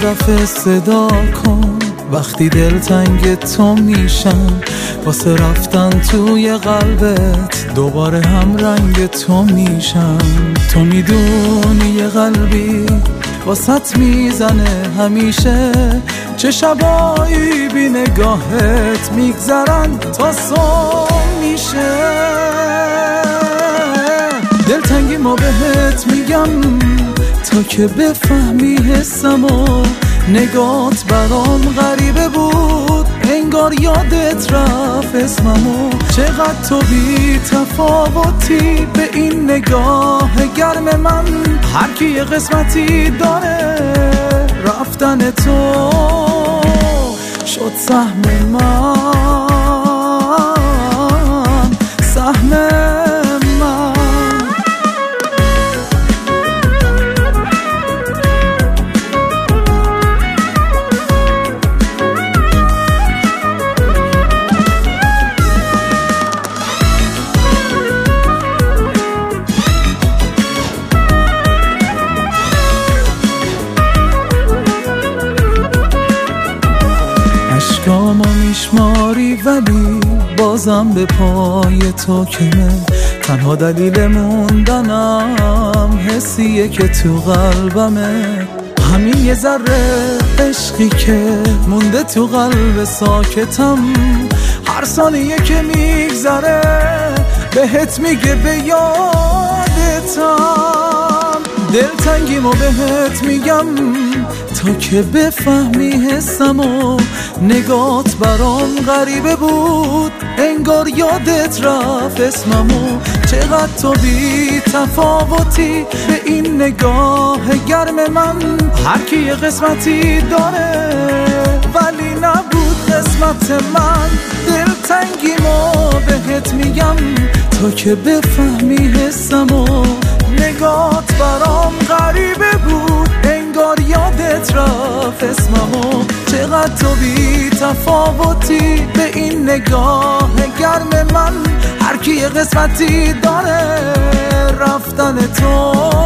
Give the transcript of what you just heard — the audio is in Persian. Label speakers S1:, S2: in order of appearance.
S1: دفعه صدا کن وقتی دلتنگ تو میشم، واسه رفتن توی قلبت دوباره هم رنگ تو میشم. تو میدونی یه قلبی واسط میزنه همیشه، چه شبایی بی نگاهت میگذرن تا صبح میشه. دلتنگی ما بهت میگم تا که بفهمی حسمو، نگات برام غریبه بود انگار یادت رفت اسممو. چقدر تو بی تفاوتی به این نگاه گرم من، هر کی یه قسمتی داره رفتن تو شد سهم من، سهم من. اشکامو میشماری ولی بازم به پای تو کمه. تنها دلیل موندنم حسیه که تو قلبمه، همین یه ذره عشقی که مونده تو قلب ساکتم. هر ثانیه که میگذره بهت میگه به یادتم. دلتنگیمو بهت میگم تا که بفهمی حسمو، نگات برام غریبه بود انگار یادت رفت اسممو. چقدر تو بی تفاوتی به این نگاه گرم من، هر کی یه قسمتی داره ولی نبود قسمت من. دلتنگیمو بهت میگم تا که بفهمی حسمو، نگات برام غریبه بود انگار یادت رفت اسممو. چقدر تو بی تفاوتی به این نگاه گرم من، هر کی یه قسمتی داره رفتن تو.